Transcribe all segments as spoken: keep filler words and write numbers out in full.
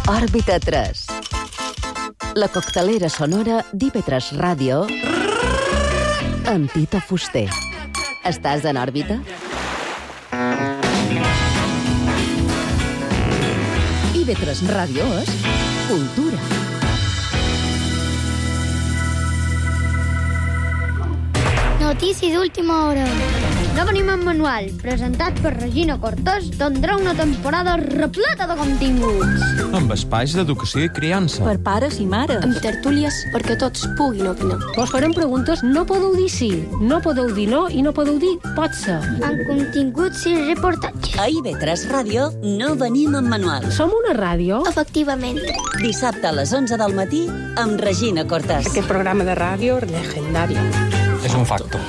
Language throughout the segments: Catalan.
Òrbita tres. La coctelera sonora d'I V tres Ràdio amb Tito Fuster. Estàs en òrbita? I V tres Ràdio és cultura. Notícies d'última hora. No venim en manual, presentat per Regina Cortés, tindrà una temporada repleta de continguts. Amb espais d'educació i criança. Per pares i mares. Amb tertúlies perquè tots puguin opinar. Vos farem preguntes, no podeu dir sí, no podeu dir no i no podeu dir pot ser. Amb continguts i reportatges. A I V tres Ràdio no venim en manual. Som una ràdio? Efectivament. Dissabte a les onze del matí amb Regina Cortés. Aquest programa de ràdio legendari. És un facto.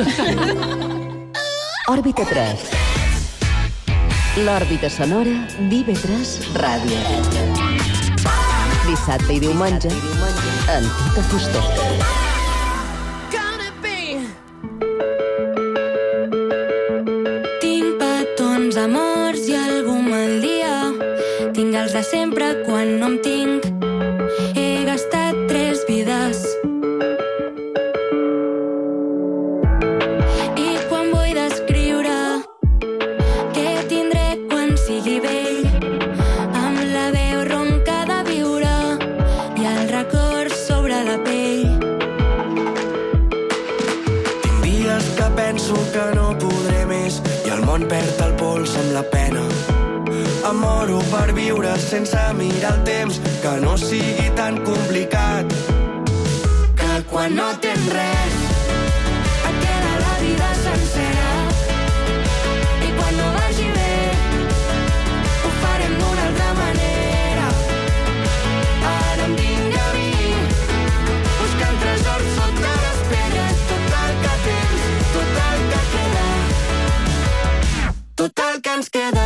Òrbita tres. L'òrbita sonora d'I V tres Ràdio. Dissabte i diumenge amb Tito Fuster. Tinc petons, amors i algun mal dia. Tinc els de sempre quan no em tinc. He gastat tres vides. Que no podré més i el món perd el pols amb la pena. Em moro per viure sense mirar el temps, que no sigui tan complicat. Que quan no tens res et queda la vida sencera. I quan no vagi bé ho farem d'una altra manera. Ara em vinc a mi buscant tresors sota les pedres. Tot el que tens, tot el que queda, tot el que ens queda.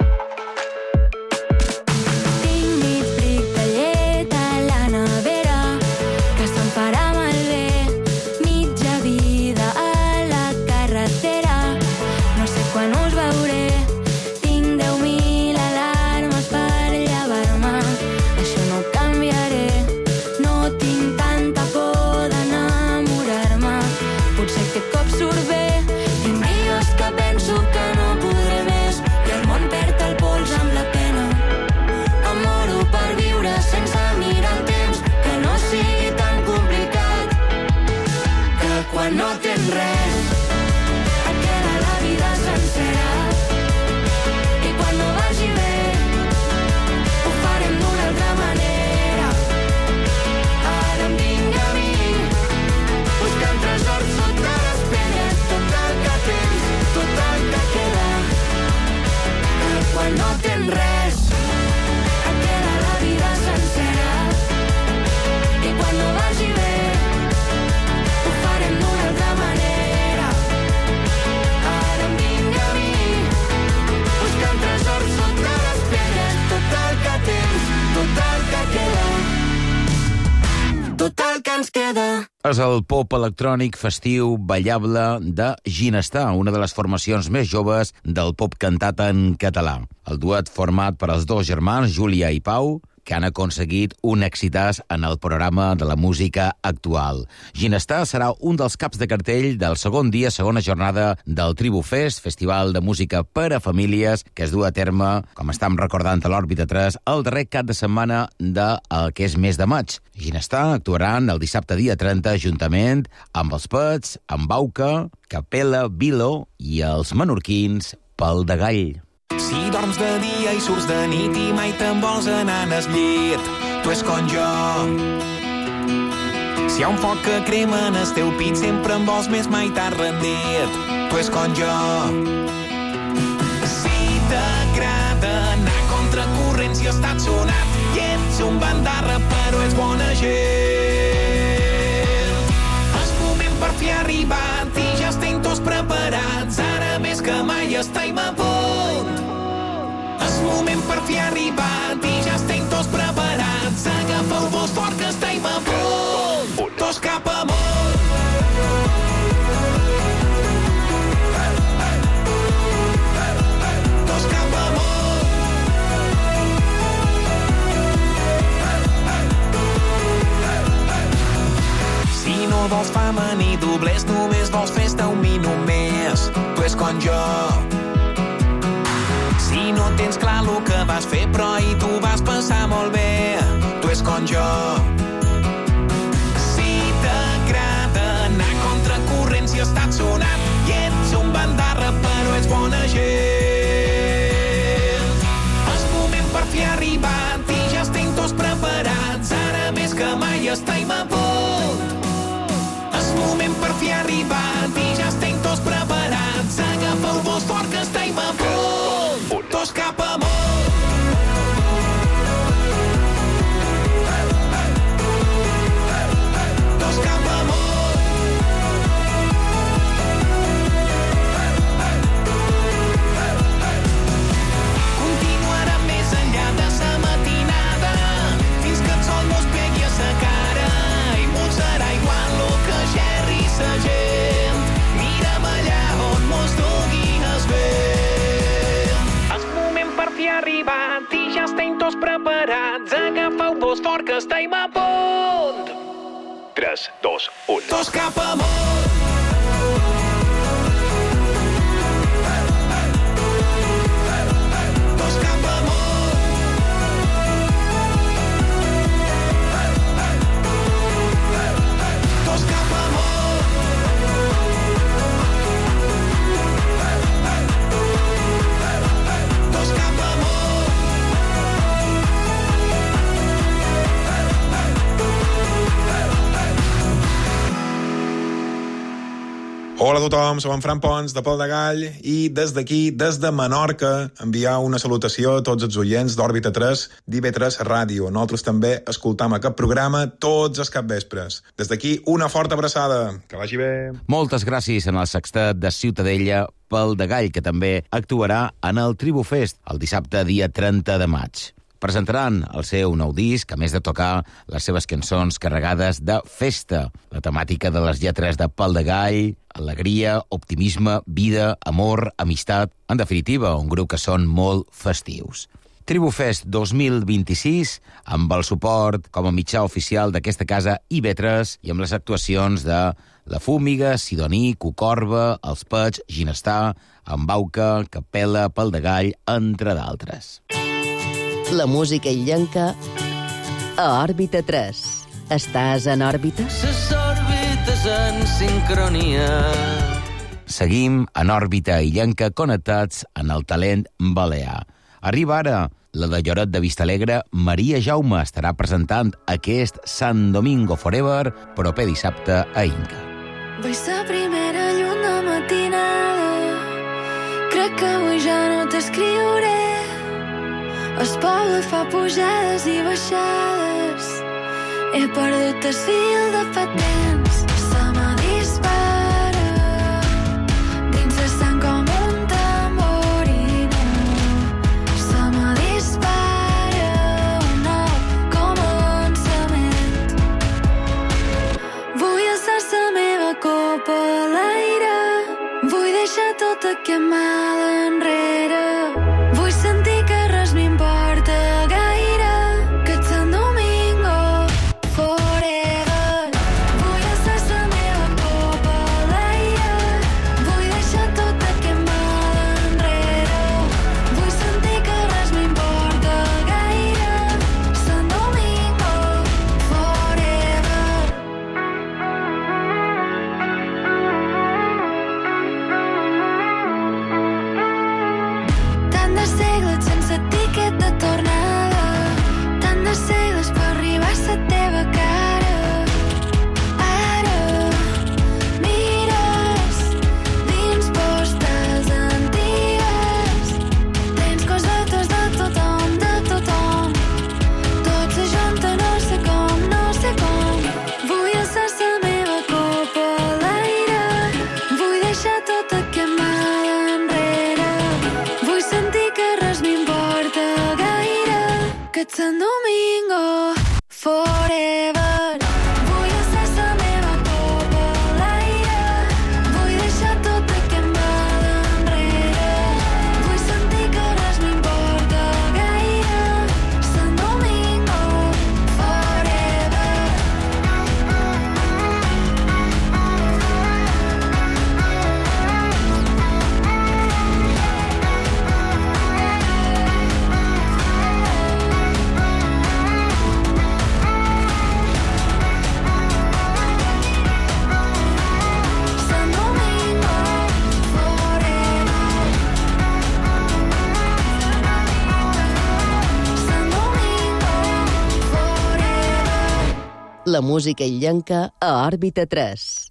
Tinc mig bric de llet a la nevera, que se'm farà malbé. Mitja vida a la carretera, no sé quan us veuré. Tinc deu mil alarmes per llevar-me, això no ho canviaré. No tinc tanta por d'enamorar-me, potser aquest cop surt bé. Tinc dies que penso que no podré més i el món perd el pols amb la pena. Em moro per viure sense mirar el temps, que no sigui tan complicat. Que quan no tens res et queda la vida sencera. I quan no vagi bé ho farem d'una altra manera. Ara em vinc a mi buscant tresors sota les pedres. Tot el que tens, tot el que queda. Que quan no tens res et queda la vida sencera. I quan no vagi bé ho farem d'una altra manera. Ara em vinc a mi buscant tresors sota les pedres. Tot el que tens, tot el que queda, tot el que ens queda. És el pop electrònic festiu ballable de Ginestar, una de les formacions més joves del pop cantat en català. El duet format per els dos germans, Júlia i Pau, que han aconseguit un èxitàs en el programa de la música actual. Ginestar serà un dels caps de cartell del segon dia, segona jornada del Tribu Fest, festival de música per a famílies, que es du a terme, com estem recordant a l'Òrbita tres, el darrer cap de setmana del que és mes de maig. Ginestar actuaran el dissabte dia trenta juntament amb els Pets, amb Bauca, Capella, Vilo i els menorquins Pel de Gall. Si dorms de dia i surts de nit i mai te'n vols anar al llit, tu és com jo. Si hi ha un foc que crema en el teu pit, sempre en vols més, mai t'has rendit, tu és com jo. Si t'agrada anar contra corrents i estàs sonat, i ets un bandarra però és bona gent. És moment per fi arribat i ja estem tots preparats, ara més que mai estem a punt. És moment per fi arribat i ja estem tots preparats. Agafeu-vos fort que estem a punt. Tots cap amunt. Tots cap amunt. doblers, només vols festa un minut més. Tu és com jo. Si no tens clar el que vas fer, però ahir tu vas passar molt bé. Tu és com jo. Si t'agrada anar contracorrent, si has estat sonat i ets un bandarra, però ets bona gent. És moment per fi arribat i ja estem tots preparats. Ara més que mai estem a punt. És moment per fi arribat i ja estem tots preparats. Agafeu-vos fort que estem a punt. Tots cap amunt. Tots cap amunt. Continuarà més enllà de sa matinada fins que el sol mos pegui a sa cara i mos serà igual lo que gerri sa gent. Mira'm allà on mos dugui el vent. És moment per fi arribat i ja estem tots preparats. Agafeu-vos fort que estem a punt. tres, dos, un. Tots cap amunt. Tots cap amunt. Tots cap amunt. Tots cap amunt. Hola a tothom, som en Fran Pons, de Pol de Gall, i des d'aquí, des de Menorca, enviar una salutació a tots els oients d'Òrbita tres, d'I B tres Ràdio. Nosaltres també escoltam aquest programa tots els capvespres. Des d'aquí, una forta abraçada. Que vagi bé. Moltes gràcies en el sextet de Ciutadella, Pol de Gall, que també actuarà en el Tribu Fest el dissabte, dia trenta de maig. Presentaran el seu nou disc, a més de tocar les seves cançons carregades de festa. La temàtica de les lletres de Pol de Gall, alegria, optimisme, vida, amor, amistat... En definitiva, un grup que són molt festius. Tribu Fest dos mil vint-i-sis, amb el suport com a mitjà oficial d'aquesta casa I B tres i amb les actuacions de La Fúmiga, Sidoní, Cucorba, Els Pets, Ginestar, Embauca, Capella, Pol de Gall, entre d'altres. La música illenca a Òrbita tres. Estàs en òrbita? Les òrbites en sincronia. Seguim en òrbita illenca connectats en el talent balear. Arriba ara la de Lloret de Vistalegre. Maria Jaume estarà presentant aquest Sant Domingo Forever, proper dissabte a Inca. Vaig ser primera llum de matinada. Crec que avui ja no t'escriuré. El poble fa pujades i baixades. He perdut el fil de fa temps. Se me dispara dins la sang com un tamborino. Se me dispara un nou començament. Vull alçar la meva copa a l'aire. Vull deixar tot aquest mal enrere. Vull sentir que res m'importa gaire, que ets Sant Domingo forever. Vull alçar la meva copa a l'aire. Vull deixar tot aquest mal enrere. Vull sentir que res m'importa gaire. Sant Domingo forever. Tant de segles sense tiquet de tornada. Tant de segles per arribar a la teva cara. Ara mires dins postals antigues. Tens cosetes de tothom, de tothom. Tots ajunta no sé com, no sé com. Vull alçar la meva copa a l'aire. Vull deixar tot aquest mal enrere. Vull sentir que res m'importa gaire, que ets Sant Domingo forever. Vull alçar la meva copa a l'aire. Vull deixar tot aquest mal enrere. Vull sentir que res m'importa gaire. Sant Domingo forever. la música illenca a Òrbita tres.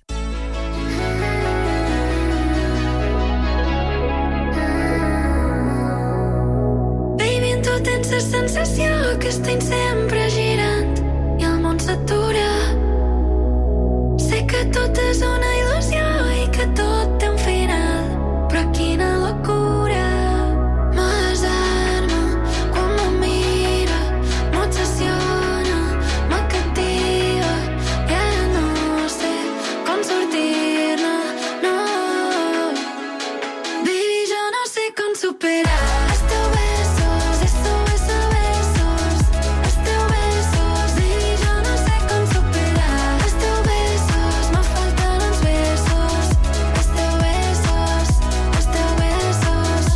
Baby, en tu tens la sensació que estem sempre girant i el món s'atura. Sé que tot és una il·lusió i que tot té un final, però quina locura. M'asarma quan me mira, m'obsessiona, me captiva i ara no sé com sortir-ne, no. Baby, jo no sé com superar els teus besos, besos, besos, besos, els teus besos. Baby, jo no sé com superar els teus besos, me falten uns besos, els teus besos, els teus besos.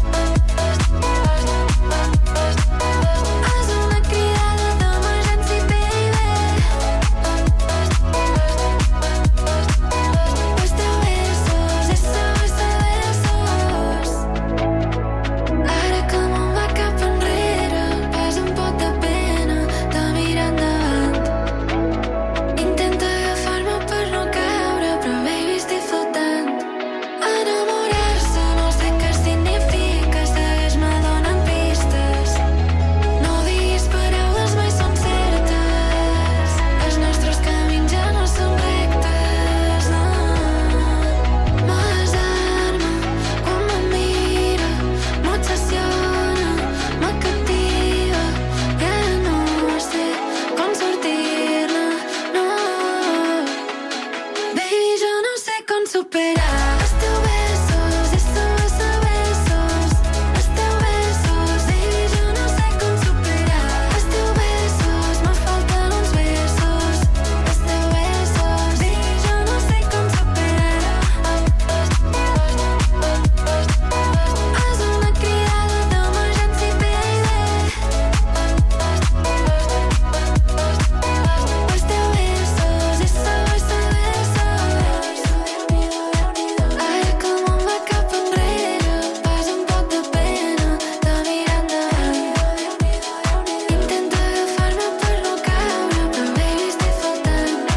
És una cridada d'emergència, baby. Els teus besos, besos, besos. Ara que el món va cap enrere, vas un pot de pena de mirar endavant. Intenta agafar-me per no caure, però baby, estic flotant. Enamorar-se no sé què significa, segueix-me donant pistes. No diguis paraules, mai són certes. Els nostres camins ja no són rectes, no. M'asarma quan me mira, m'obsessiona, me captiva i ara no sé com sortir-ne, no. Baby, jo no sé com superar els teus besos, besos, besos, besos, els teus besos. Baby, jo no sé com superar els teus besos, me falten uns besos, els teus besos. Baby, jo no sé com superar. És una cridada d'emergència, baby. Els teus besos, besos, besos, besos. Ara que el món va cap enrere, vas un pot de pena de mirar endavant. Intenta agafar-me per no caure, però baby, estic flotant.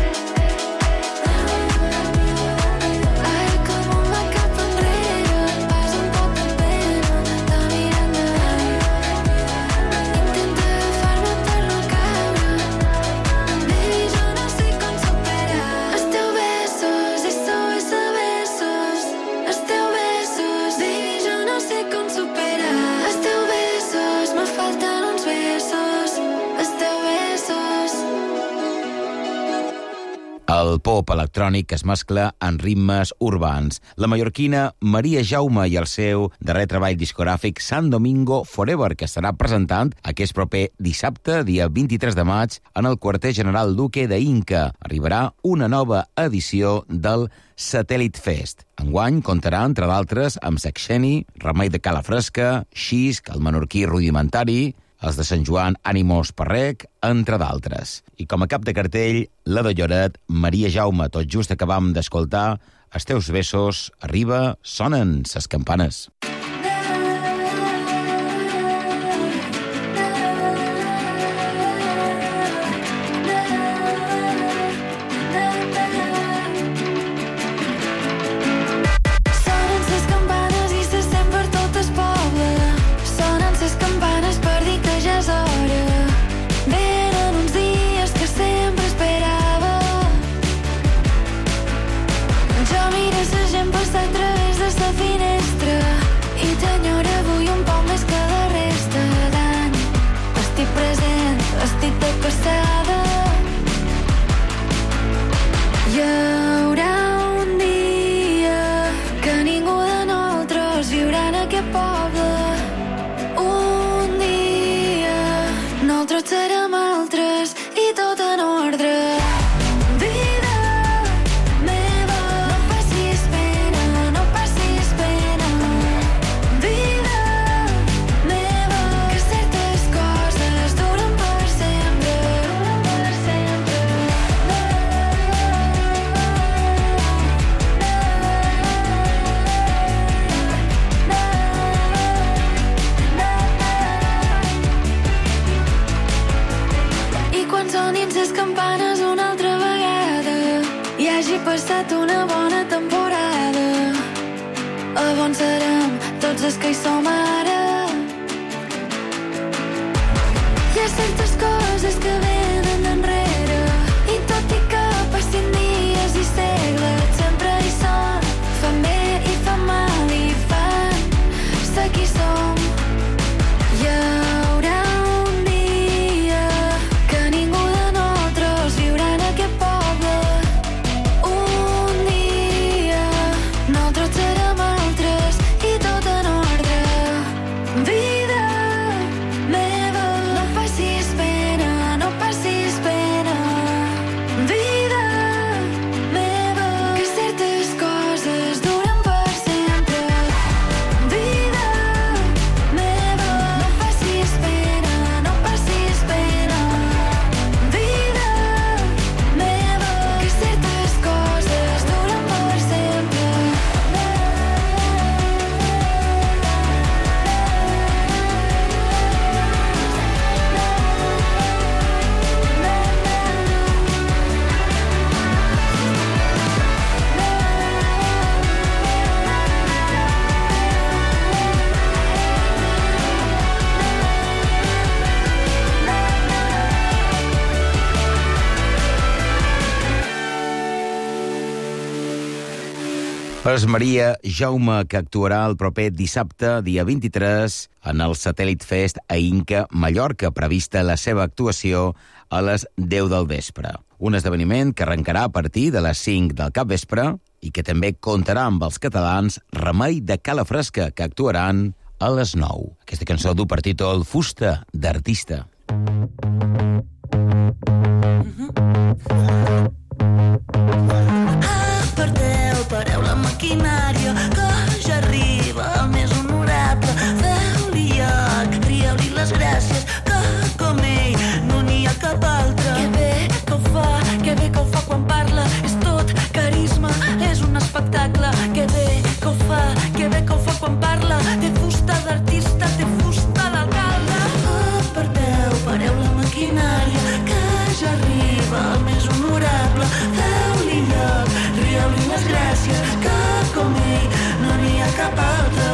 Ara que el món va cap enrere, vas un pot de pena de mirar endavant. Intenta agafar-me per no caure. Baby, jo no sé com superar els teus besos, besos, besos, els teus besos. Baby, jo no sé com superar els teus besos, me falten uns besos, els teus besos. El pop electrònic es mescla en ritmes urbans. La mallorquina Maria Jaume i el seu darrer treball discogràfic San Domingo Forever, que estarà presentant aquest proper dissabte, dia vint-i-tres de maig, en el quarter general Duque d'Inca. Arribarà una nova edició del Satellite Fest. Enguany comptarà, entre d'altres, amb Sexeni, Remei de Cala Fresca, Xisc, el menorquí Rudimentari, els de Sant Joan Ànimos Parrec, entre d'altres. I com a cap de cartell, la de Lloret, Maria Jaume. Tot just acabam d'escoltar Els teus besos, arriba, sonen ses campanes. Sonen ses campanes i se sent per tot el poble. Sonen ses campanes per dir que ja és hora. Venen uns dies que sempre esperava. Jo miro la gent passar a través de la finestra i t'enyoro avui un poc més que la resta d'any. Estic present, estic de passada. Hi haurà un dia que ningú de nosaltres viurà en aquest poble. Un dia nosaltres serem altres i tot en ordre. Vida meva, no passis pena, no passis pena. Vida meva, que certes coses duren per sempre, duren per sempre. Na, na, na. passat una bona temporada. A on serem tots els que hi som ara? Hi ha certes coses que venen d'enrere i tot i que passin dies i segles sempre hi són. Fan bé i fan mal i fan ser qui som. Hi haurà un dia que ningú de nosaltres viurà en aquest poble. Un dia nosaltres serem altres i tot en ordre. Vida meva, no passis pena, no passis pena. Vida meva, que certes coses duren per sempre. Vida meva, no passis pena, no passis pena. Vida meva, que certes coses duren per sempre. És Maria Jaume, que actuarà el proper dissabte, dia vint-i-tres, en el Satèl·lit Fest a Inca, Mallorca, prevista la seva actuació a les deu del vespre. Un esdeveniment que arrencarà a partir de les cinc del capvespre i que també comptarà amb els catalans Remei de Cala Fresca, que actuaran a les nou. Aquesta cançó du per títol Fusta d'artista. Aparteu, pareu la maquinària, que ja arriba el més honorable. Feu-li lloc, rieu-li les gràcies, que com ell no n'hi ha cap altre. Que bé que ho fa, que bé que ho fa quan parla, és tot carisma, és un espectacle. Que bé que ho fa, que bé que ho fa quan parla, té fusta d'artista, té fusta d'alcalde. Aparteu, pareu la maquinària, que ja arriba el més honorable. Feu-li lloc, rieu-li les gràcies, que com ell no n'hi ha cap altre.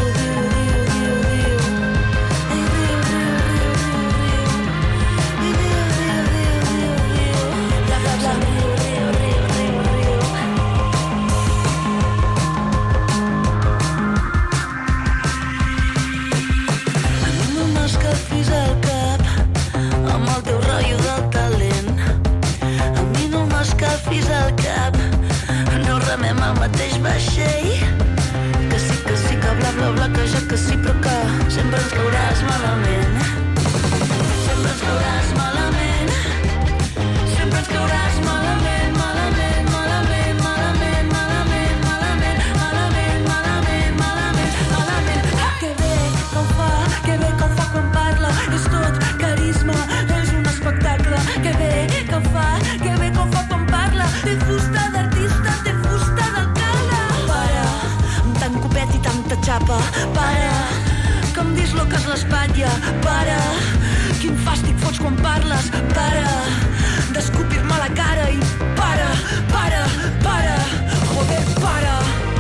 A mi no m'escalfis el cap amb el teu rotllo del talent. A mi no m'escalfis el cap, no remem el mateix vaixell. Que sí, que sí, que bla, bla, bla, que ja que sí, però que sempre ens cauràs malament. Sempre ens cauràs malament. Sempre ens cauràs malament, malament, malament, malament, malament, malament, malament, malament, malament, malament. Que bé que ho fa, que bé que ho fa quan parla, és tot carisma, és un espectacle. Que bé que ho fa, que bé que ho fa quan parla, té fusta d'artista, té fusta d'alcalde. Para, amb tant copet i tanta xapa, para, que em disloques l'espatlla, para, quin fàstic fots quan parles, para, d'escopir-me a la cara i para, para, para, joder, para.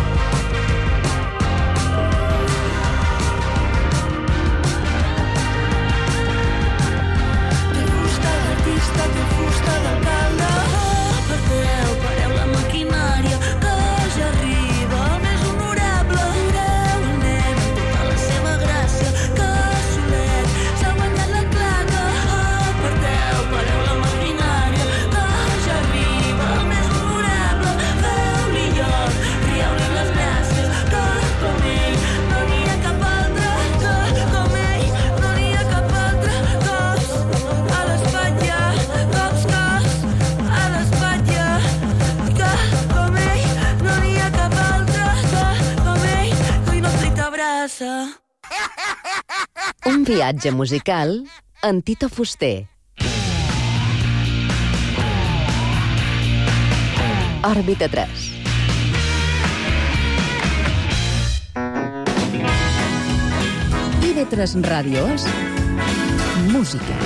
Té fusta d'artista, té fusta d'alcalde. Aparteu, pareu la maquinària, que ja arriba el més honorable. Mireu el nen amb tota la seva gràcia, que solet s'ha guanyat la claca. Aparteu, pareu la maquinària, que ja arriba el més honorable. Feu-li lloc, rieu-li les gràcies, que com ell no n'hi ha cap altre. Que com ell no n'hi ha cap altre. Cops a l'espatlla, cops, cops a l'espatlla, que com ell no n'hi ha cap altre. Que com ell cuina el trit abraça. Un viatge musical en Tito Fuster. Òrbita tres. I ve tres Ràdio és música.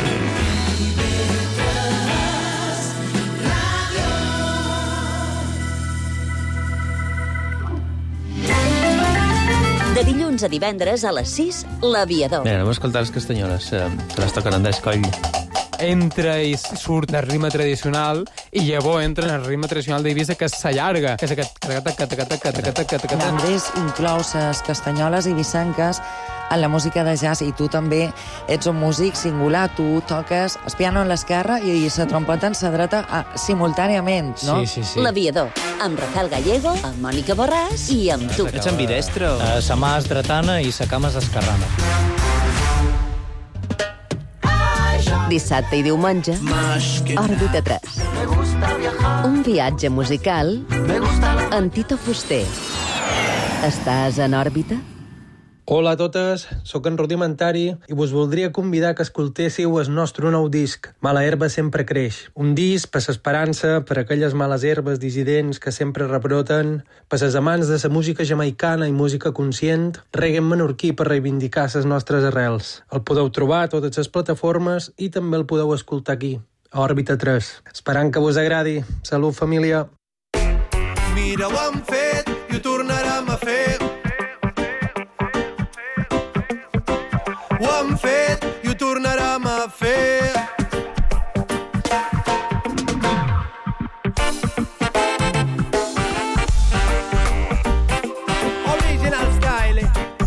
De dilluns a divendres a les sis, L'Aviador. Bé, anem a escoltar les castanyoles, eh, que les toquen Andrés Coll. Entra i surt del ritme tradicional i llavors entra en el ritme tradicional d'Eivissa, que s'allarga, que és aquest... Andrés inclou les castanyoles eivissenques en la música de jazz, i tu també ets un músic singular. Tu toques el piano en l'esquerra i la trompeta en la dreta simultàniament, no? Sí, sí, sí. L'Aviador, amb Rafael Gallego, amb Mònica Borràs i amb tu. Ets ambidestre? Uh, sa mà és dretana i sa cama és esquerrana. Dissabte i diumenge, Òrbita tres. Un viatge musical amb Tito Fuster. Estàs en òrbita? Hola a totes, sóc en Rudimentari i vos voldria convidar que escoltéssiu el nostre nou disc, Mala herba sempre creix. Un disc per l'esperança, per aquelles males herbes dissidents que sempre rebroten, per les amants de la música jamaicana i música conscient, reggae menorquí per reivindicar les nostres arrels. El podeu trobar a totes les plataformes i també el podeu escoltar aquí, a Òrbita tres. Esperant que vos agradi. Salut, família! Mira, ho hem fet i ho tornarem a fer. Ho hem fet i ho tornarem a fer. Original style.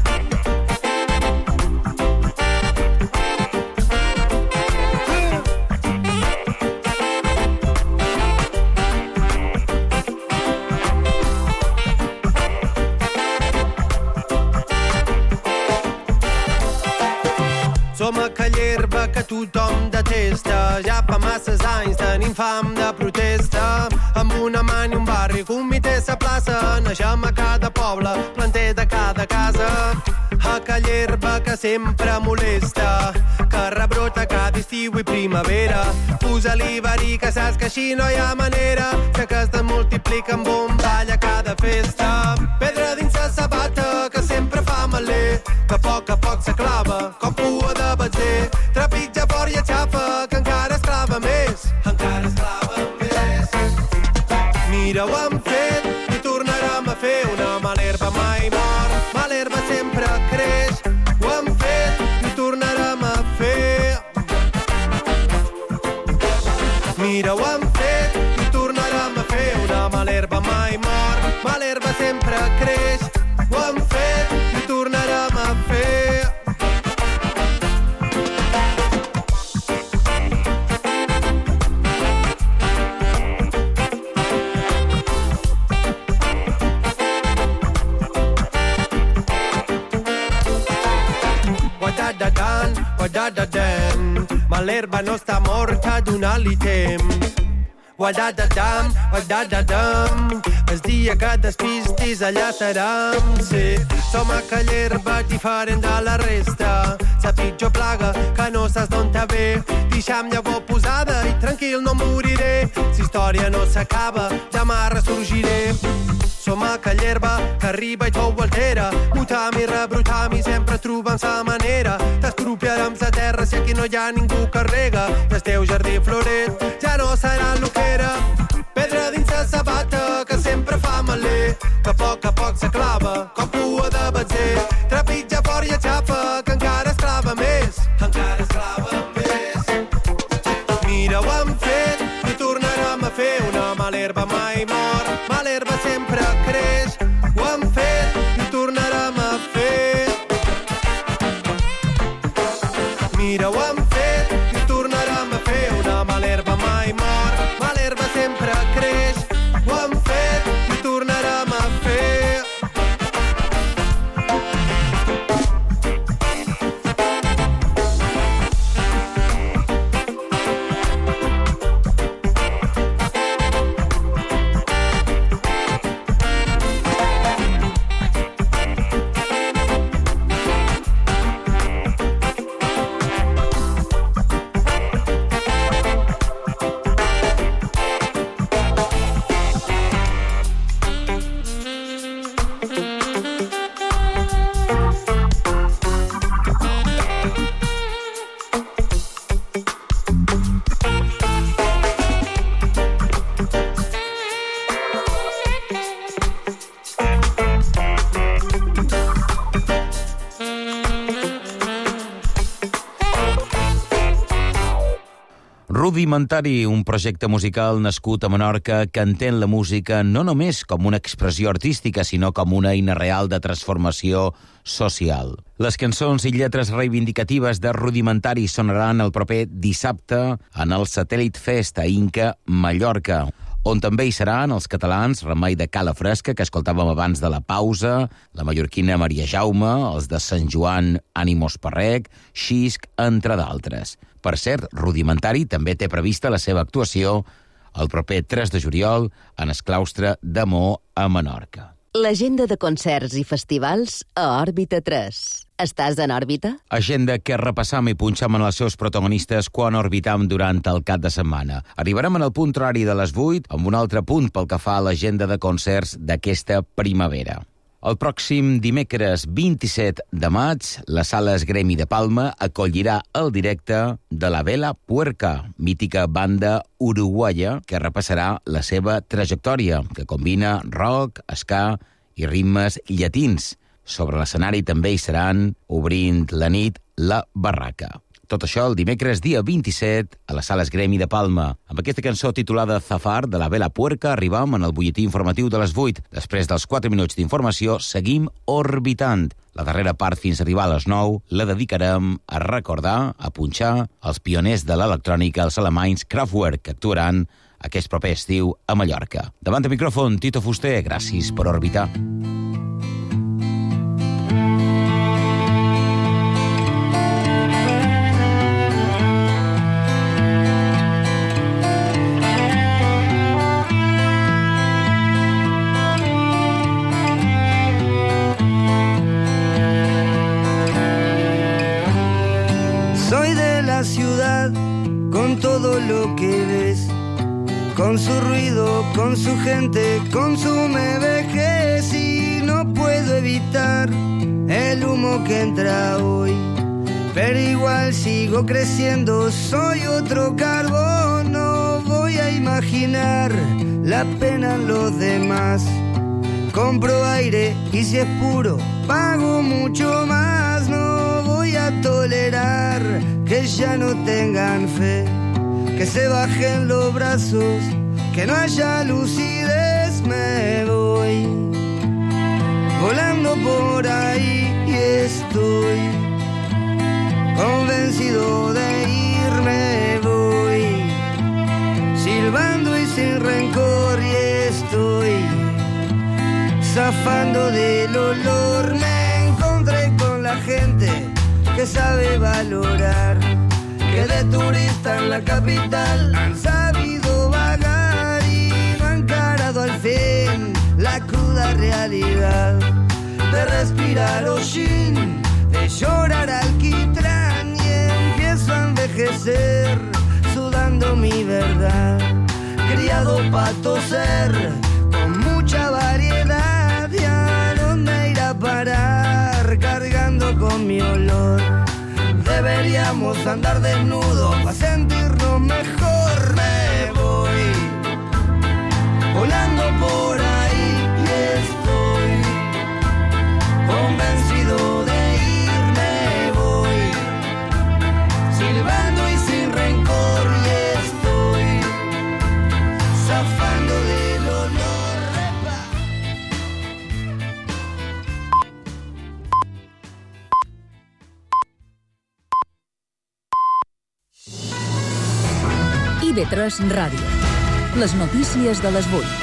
Som aquella herba que tothom detesta. Ja fa masses anys tenim fam de protesta. Amb una mà i un barri, comitè sa plaça. Naixem a cada poble, planter de cada casa. Aquella herba que sempre molesta, que rebrota cada estiu i primavera. Posa-li verí, que saps que així no hi ha manera, que que es multiplica amb un ball a cada festa. Pedra dins la sabata, que sempre fa maler, que a poc a poc s'aclava, com pua de batzer. Trepitja fort i aixafa, que encara esclava més. Encara esclava més. Mira, ho hem fet i tornarem a fer. Una mala herba mai mor, mala herba sempre creix. Ho hem fet i tornarem a fer. Mira, ho hem fet i tornarem a fer. Una mala herba mai mor, mala herba sempre creix. Ho hem fet i tornarem a fer. Guadadadan, guadadadan, ma l'herba no està morta, donar-li temps. Guadadadam, guadadadam, el dia que despistis allà serem. Sí, som aquella herba diferent de la resta, la pitjor plaga que no saps d'on te ve. Deixa'm llavor posada i tranquil no moriré. Si història no s'acaba, demà ressorgiré. Som aquella herba que arriba i tot ho altera. Mutam i rebrotam i sempre trobam sa manera d'expropiar amb sa terra si aquí no hi ha ningú que rega. El teu jardí floret ja no serà el que era. Pedra dins la sabata que sempre fa maler, que a poc a poc s'aclava com pua de batzer. Trepitja fort i aixafa, que encara esclava més. Encara esclava més. Mira, ho hem fet i tornarem a fer. Una mala herba mai mor, mala herba sempre creix. Ho hem fet i tornarem a fer. Mira, ho hem fet i tornarem a fer. Una mala herba mai mor, mala herba sempre creix. Ho hem fet i tornarem a fer. Rudimentari, un projecte musical nascut a Menorca que entén la música no només com una expressió artística, sinó com una eina real de transformació social. Les cançons i lletres reivindicatives de Rudimentari sonaran el proper dissabte en el Satellite Fest a Inca, Mallorca, on també hi seran els catalans Remei de Cala Fresca, que escoltàvem abans de la pausa, la mallorquina Maria Jaume, els de Sant Joan Ànimos Parrec, Xisc, entre d'altres. Per cert, Rudimentari també té prevista la seva actuació el proper tres de juliol en el claustre de Mo a Menorca. L'agenda de concerts i festivals a Òrbita tres. Estàs en òrbita? Agenda que repassam i punxam en els seus protagonistes quan orbitam durant el cap de setmana. Arribarem en el punt horari de les vuit amb un altre punt pel que fa a l'agenda de concerts d'aquesta primavera. El pròxim dimecres vint-i-set de maig, la Sala Esgremi de Palma acollirà el directe de la Vela Puerca, mítica banda uruguaia que repassarà la seva trajectòria, que combina rock, ska i ritmes llatins. Sobre l'escenari també hi seran, obrint la nit, la Barraca. Tot això el dimecres dia vint-i-set a la Sala Esgremi de Palma. Amb aquesta cançó titulada Zafar de la Vela Puerca arribam en el butlletí informatiu de les vuit. Després dels quatre minuts d'informació seguim orbitant. La darrera part fins a arribar a les nou la dedicarem a recordar, a punxar els pioners de l'electrònica, els alemanys Kraftwerk, que actuaran aquest proper estiu a Mallorca. Davant del micròfon, Tito Fuster, gràcies per orbitar. Ciudad, con todo lo que ves, con su ruido, con su gente, con su me vejez, y no puedo evitar el humo que entra hoy, pero igual sigo creciendo, soy otro carbón, no voy a imaginar la pena en los demás, compro aire y si es puro pago mucho más, no voy a tolerar que ya no tengan fe, que se bajen los brazos, que no haya lucidez, me voy volando por ahí y estoy convencido de irme, voy silbando y sin rencor y estoy zafando del olor, me encontré con la gente que sabe valorar, que de turista en la capital han sabido vagar y no han encarado al fin la cruda realidad de respirar hollín, de llorar alquitrán y empiezo a envejecer sudando mi verdad, criado pa' toser con mucha variedad y a dónde ir a parar cargando con mi olor. Deberíamos andar desnudos para sentirnos mejor. Me voy volando por ahí y estoy convencido de irme, voy silbando y sin rencor y estoy zafando del olor. I B tres Ràdio. Les notícies de les vuit.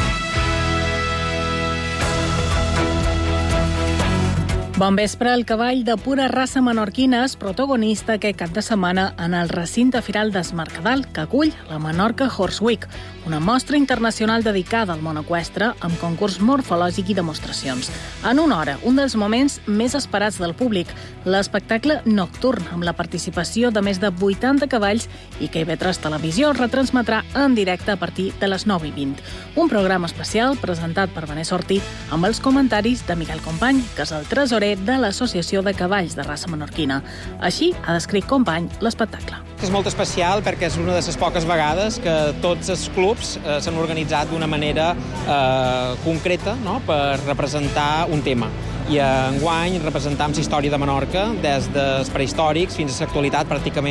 Bon vespre. El cavall de pura raça menorquina és protagonista aquest cap de setmana en el recinte firal d'Es Mercadal, que acull la Menorca Horse Week, una mostra internacional dedicada al món eqüestre amb concurs morfològic i demostracions. En una hora, un dels moments més esperats del públic, l'espectacle nocturn, amb la participació de més de vuitanta cavalls i que I B tres Televisió retransmetrà en directe a partir de les nou i vint. Un programa especial presentat per Vanessa Ortí amb els comentaris de Miquel Company, que és el tresorer de l'Associació de Cavalls de Raça Menorquina. Així ha descrit Company l'espectacle. És molt especial perquè és una de les poques vegades que tots els clubs eh, s'han organitzat d'una manera eh, concreta, no?, per representar un tema. I enguany representam la història de Menorca des dels prehistòrics fins a l'actualitat pràcticament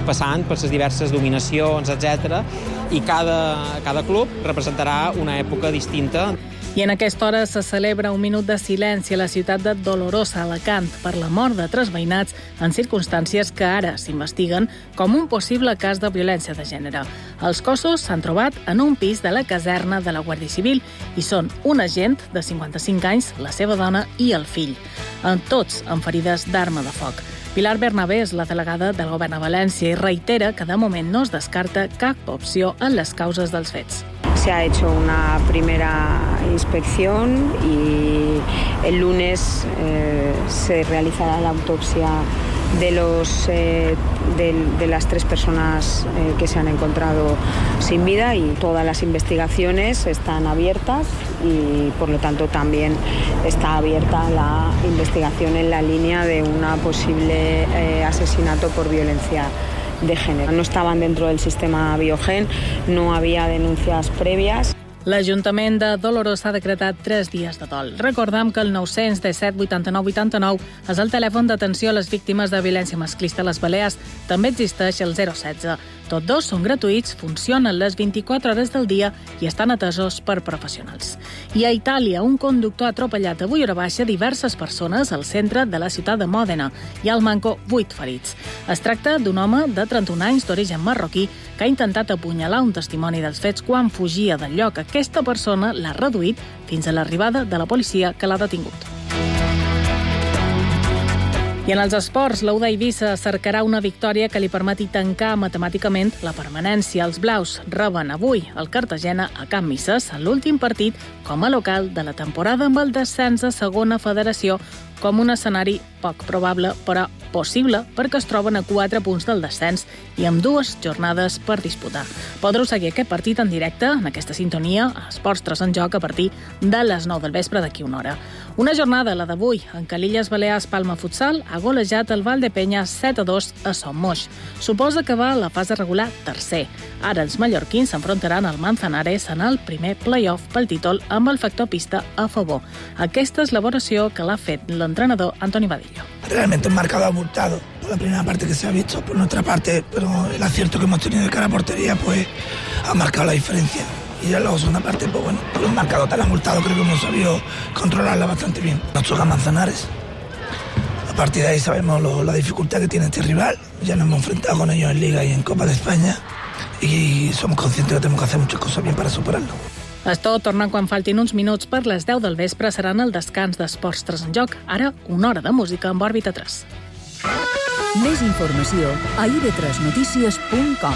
passant per les diverses dominacions, etcètera, i cada, cada club representarà una època distinta. I en aquesta hora se celebra un minut de silenci a la ciutat de Dolorosa, Alacant, per la mort de tres veïnats en circumstàncies que ara s'investiguen com un possible cas de violència de gènere. Els cossos s'han trobat en un pis de la caserna de la Guàrdia Civil i són un agent de cinquanta-cinc anys, la seva dona i el fill, en tots amb ferides d'arma de foc. Pilar Bernabé és la delegada del Govern a València i reitera que de moment no es descarta cap opció en les causes dels fets. Se ha hecho una primera inspección y el lunes eh, se realizará la autopsia de, los, eh, de, de las tres personas eh, que se han encontrado sin vida, y todas las investigaciones están abiertas y por lo tanto también está abierta la investigación en la línea de un posible eh, asesinato por violencia de género. No estaban dentro del sistema Biogen, no había denuncias previas. L'Ajuntament de Dolorosa ha decretat tres dies de dol. Recordem que el nou cents disset vuitanta-nou vuitanta-nou és el telèfon d'atenció a les víctimes de violència masclista a les Balears. També existeix el zero setze. Tots dos són gratuïts, funcionen les vint-i-quatre hores del dia i estan atesos per professionals. I a Itàlia, un conductor ha atropellat avui hora baixa diverses persones al centre de la ciutat de Mòdena. Hi ha al manco vuit ferits. Es tracta d'un home de trenta-un anys d'origen marroquí que ha intentat apunyalar un testimoni dels fets quan fugia del lloc. Aquesta persona l'ha reduït fins a l'arribada de la policia que l'ha detingut. I en els esports, l'U D Eivissa cercarà una victòria que li permeti tancar matemàticament la permanència. Els blaus reben avui el Cartagena a Can Misses en l'últim partit com a local de la temporada amb el descens a segona federació com un escenari poc probable, però possible, perquè es troben a quatre punts del descens i amb dues jornades per disputar. Podreu seguir aquest partit en directe en aquesta sintonia a Esports tres en Joc a partir de les nou del vespre d'aquí una hora. Una jornada, la d'avui, en què l'Illes Balears Palma Futsal ha golejat el Valdepenya set a dos a Son Moix. Suposa que va a la fase regular tercer. Ara els mallorquins s'enfrontaran al Manzanares en el primer play-off pel títol amb el factor pista a favor. Aquesta és l'elaboració que l'ha fet l'entrenador Antoni Badillo. Realmente un marcador abultado por la primera parte que se ha visto por nuestra parte, pero el acierto que hemos tenido de cara a portería pues ha marcado la diferencia. Y ya luego segunda parte, pues bueno, por un marcador tan abultado creo que hemos sabido controlarla bastante bien. Nos toca Manzanares. A partir de ahí sabemos lo, la dificultad que tiene este rival. Ya nos hemos enfrentado con ellos en Liga y en Copa de España y somos conscientes que tenemos que hacer muchas cosas bien para superarlo. Esto torna quan faltin uns minuts per les deu del vespre. Seran el descans d'Esports tres en Joc. Ara, una hora de música amb Òrbita tres. Més informació a i be tres notícies punt com.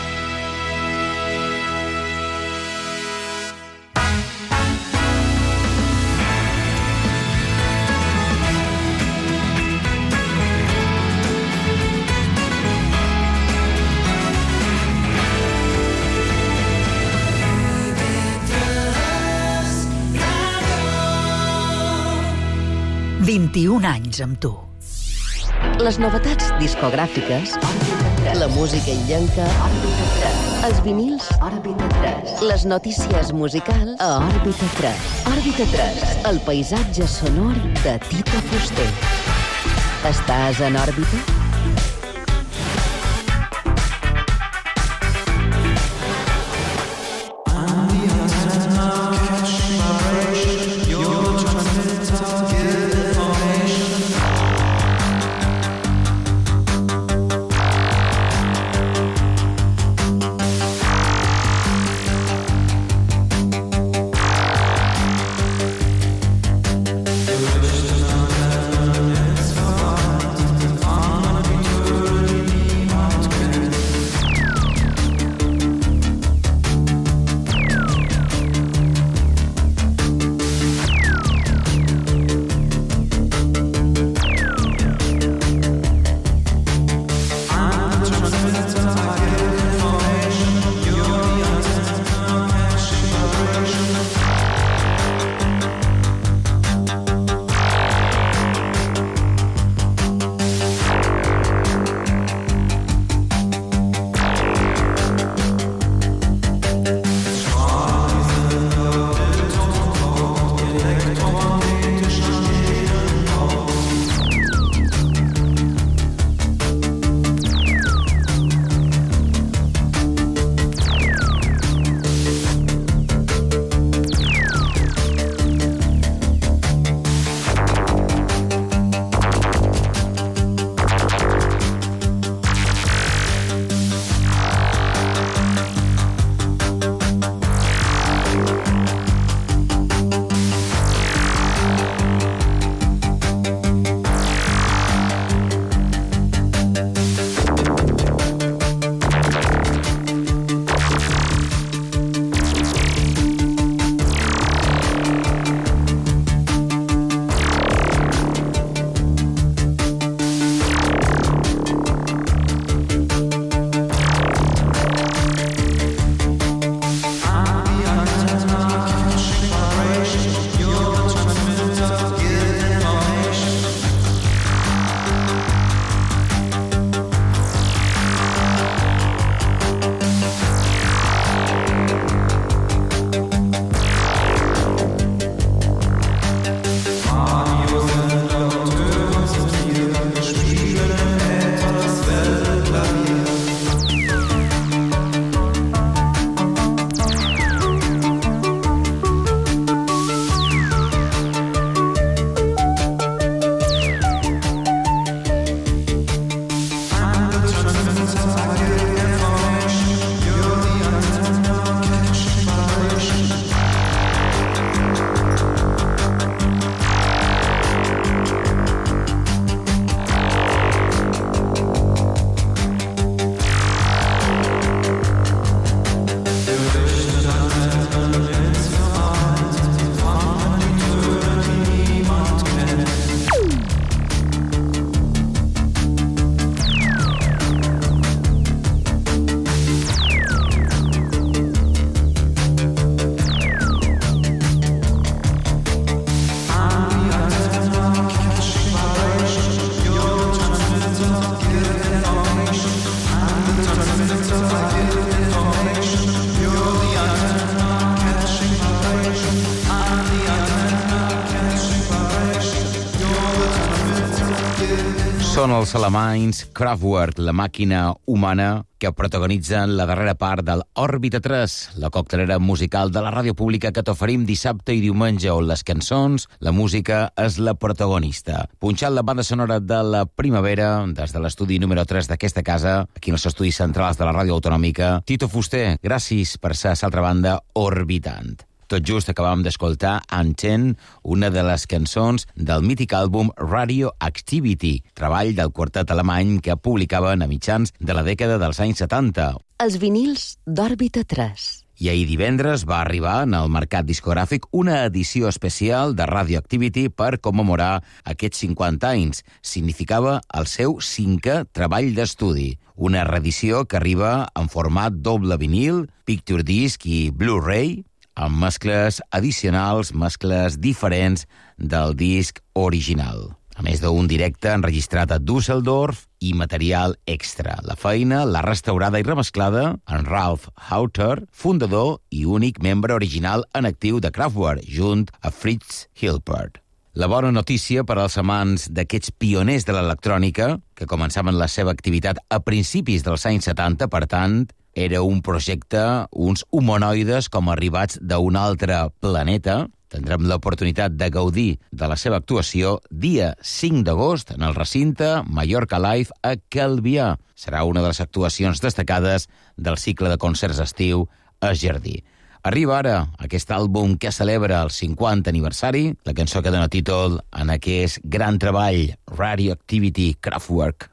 vint-i-un anys amb tu. Les novetats discogràfiques, la música illenca, els vinils, les notícies musicals a Òrbita tres. Òrbita tres, el paisatge sonor de Tito Fuster. Estàs en òrbita? I'm Són els alemanys Kraftwerk, la màquina humana, que protagonitzen la darrera part del Òrbita tres, la coctelera musical de la ràdio pública que t'oferim dissabte i diumenge, on les cançons, la música, és la protagonista. Punxant la banda sonora de la primavera, des de l'estudi número tres d'aquesta casa, aquí en els estudis centrals de la ràdio autonòmica, Tito Fuster, gràcies per ser a l'altra banda orbitant. Tot just acabàvem d'escoltar Anten, una de les cançons del mític àlbum Radioactivity, treball del quartet alemany que publicaven a mitjans de la dècada dels anys setanta. Els vinils d'Òrbita tres. I ahir divendres va arribar en el mercat discogràfic una edició especial de Radioactivity per commemorar aquests cinquanta anys. Significava el seu cinquè treball d'estudi. Una reedició que arriba en format doble vinil, Picture Disc i Blu-ray, amb mescles addicionals, mescles diferents del disc original. A més d'un directe enregistrat a Düsseldorf i material extra. La feina l'ha restaurada i remesclada en Ralf Hauter, fundador i únic membre original en actiu de Kraftwerk, junt a Fritz Hilpert. La bona notícia per als amants d'aquests pioners de l'electrònica, que començaven la seva activitat a principis dels anys setanta, per tant, era un projecte, uns humanoides com arribats d'un altre planeta. Tindrem l'oportunitat de gaudir de la seva actuació dia cinc d'agost en el recinte Mallorca Live a Calvià. Serà una de les actuacions destacades del cicle de concerts estiu a Jardí. Arriba ara aquest àlbum que celebra el cinquanta aniversari, la cançó que dona títol en aquest gran treball, Radioactivity Kraftwerk.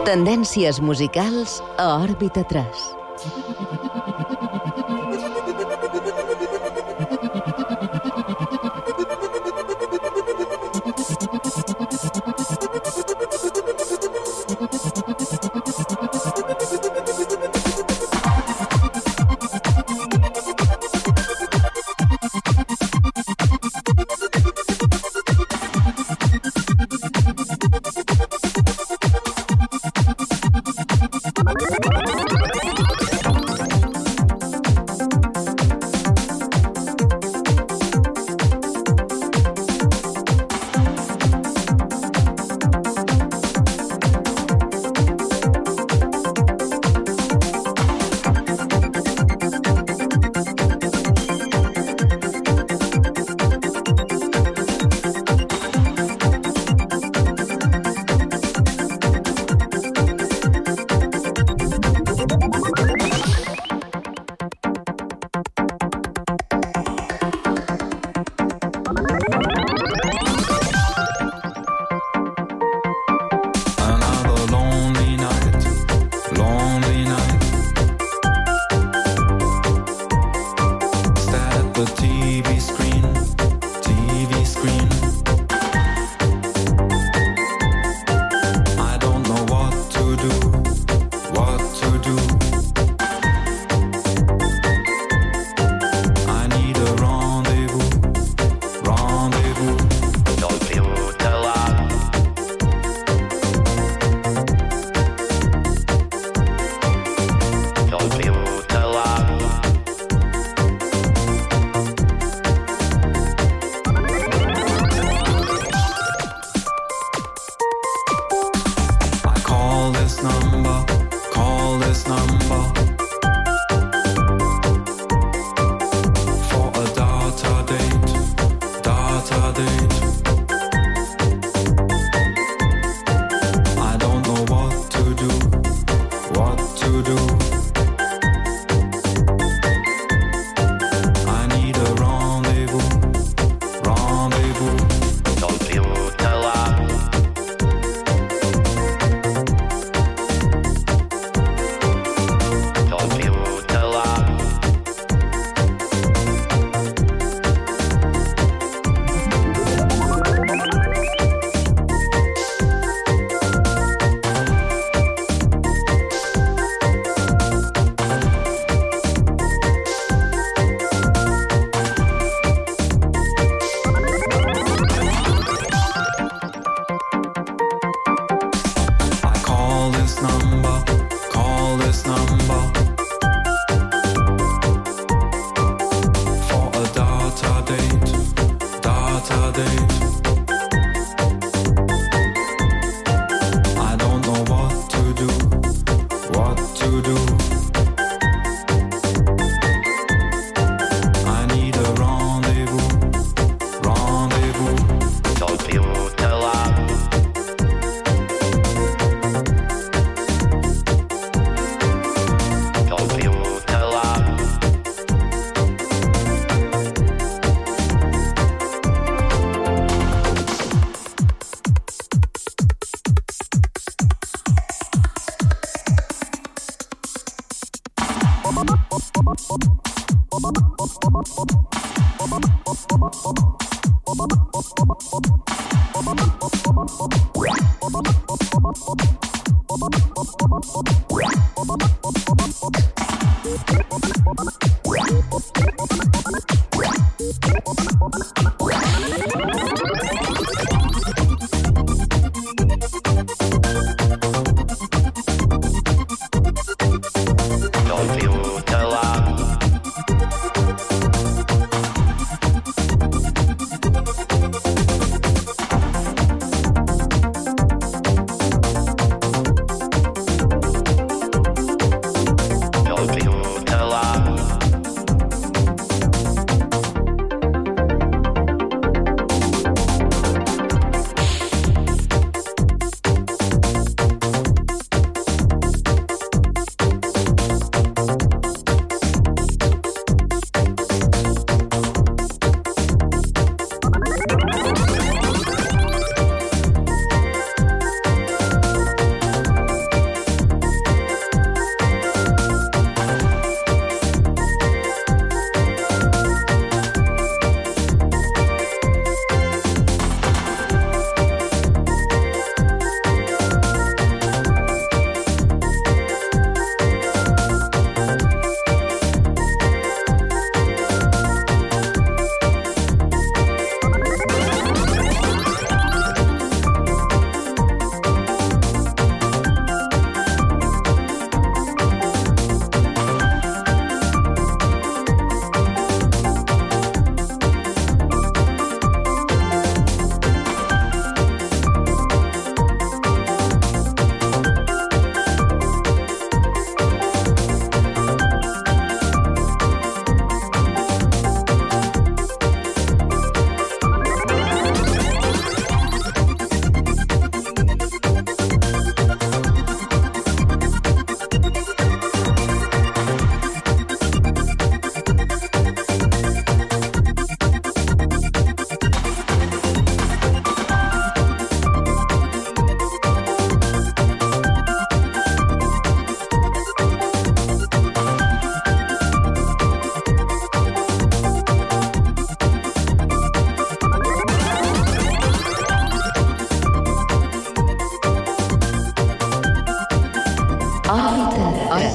Tendències musicals a Òrbita tres.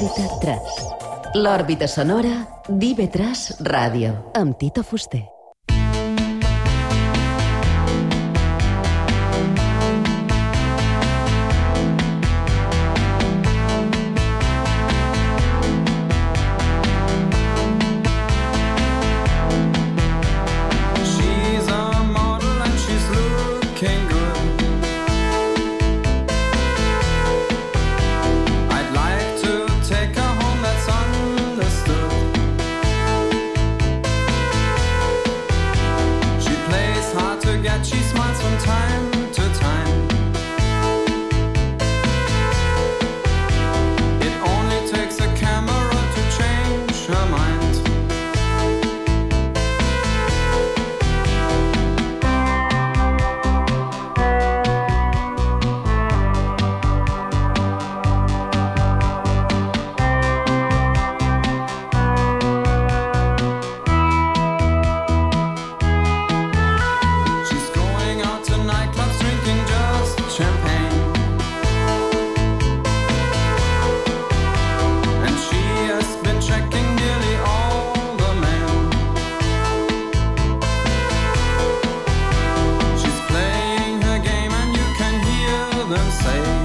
Òrbita tres. L'òrbita sonora d'I V tres Ràdio, amb Tito Fuster. Say